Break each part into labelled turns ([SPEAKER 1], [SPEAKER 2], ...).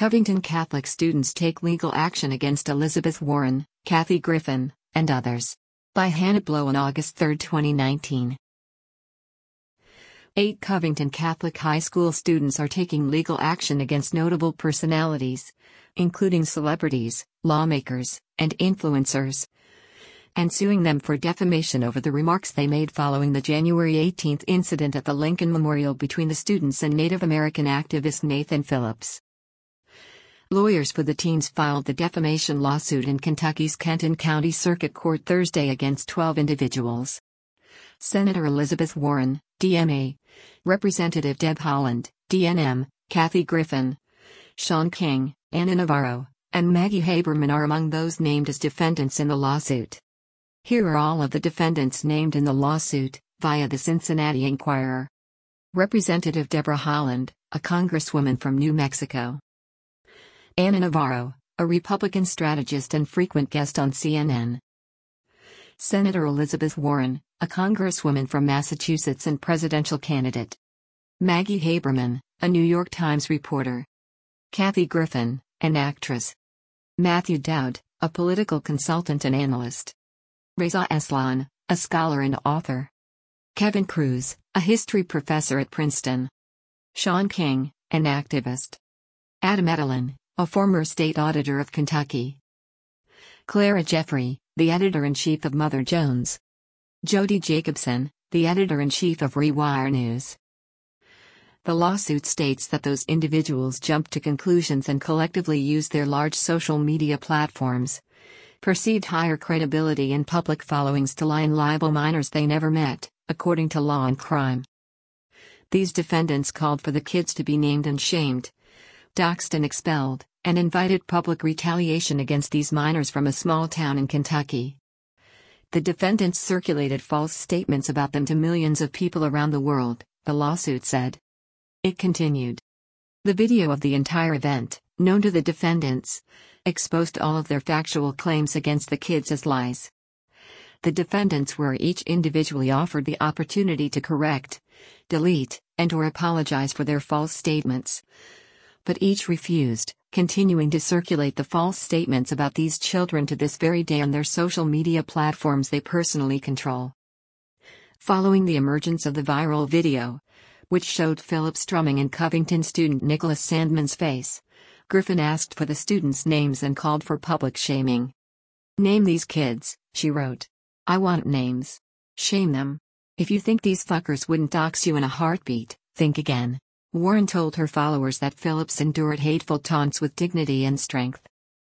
[SPEAKER 1] Covington Catholic students take legal action against Elizabeth Warren, Kathy Griffin, and others. By Hannah Blow on August 3, 2019. 8 Covington Catholic high school students are taking legal action against notable personalities, including celebrities, lawmakers, and influencers, and suing them for defamation over the remarks they made following the January 18 incident at the Lincoln Memorial between the students and Native American activist Nathan Phillips. Lawyers for the teens filed the defamation lawsuit in Kentucky's Kenton County Circuit Court Thursday against 12 individuals. Senator Elizabeth Warren, DMA, Representative Deb Haaland, DNM, Kathy Griffin, Shaun King, Ana Navarro, and Maggie Haberman are among those named as defendants in the lawsuit. Here are all of the defendants named in the lawsuit, via the Cincinnati Enquirer. Representative Deborah Haaland, a congresswoman from New Mexico. Ana Navarro, a Republican strategist and frequent guest on CNN. Senator Elizabeth Warren, a congresswoman from Massachusetts and presidential candidate. Maggie Haberman, a New York Times reporter. Kathy Griffin, an actress. Matthew Dowd, a political consultant and analyst. Reza Aslan, a scholar and author. Kevin Cruz, a history professor at Princeton. Shaun King, an activist. Adam Edelin, a former state auditor of Kentucky. Clara Jeffrey, the editor-in-chief of Mother Jones. Jody Jacobson, the editor-in-chief of Rewire News. The lawsuit states that those individuals jumped to conclusions and collectively used their large social media platforms, perceived higher credibility and public followings to lie and libel minors they never met, according to Law and Crime. These defendants called for the kids to be named and shamed, doxed and expelled, and invited public retaliation against these minors from a small town in Kentucky. The defendants circulated false statements about them to millions of people around the world, the lawsuit said. It continued. The video of the entire event, known to the defendants, exposed all of their factual claims against the kids as lies. The defendants were each individually offered the opportunity to correct, delete, and/or apologize for their false statements, but each refused, continuing to circulate the false statements about these children to this very day on their social media platforms they personally control. Following the emergence of the viral video, which showed Phillips drumming in Covington student Nicholas Sandman's face, Griffin asked for the students' names and called for public shaming. "Name these kids," she wrote. "I want names. Shame them. If you think these fuckers wouldn't dox you in a heartbeat, think again." Warren told her followers that Phillips endured hateful taunts with dignity and strength.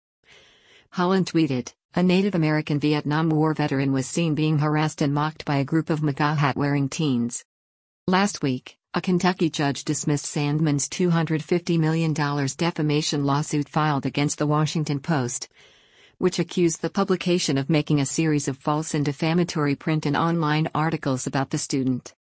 [SPEAKER 1] Haaland tweeted, "A Native American Vietnam War veteran was seen being harassed and mocked by a group of MAGA hat-wearing teens." Last week, a Kentucky judge dismissed Sandman's $250 million defamation lawsuit filed against The Washington Post, which accused the publication of making a series of false and defamatory print and online articles about the student.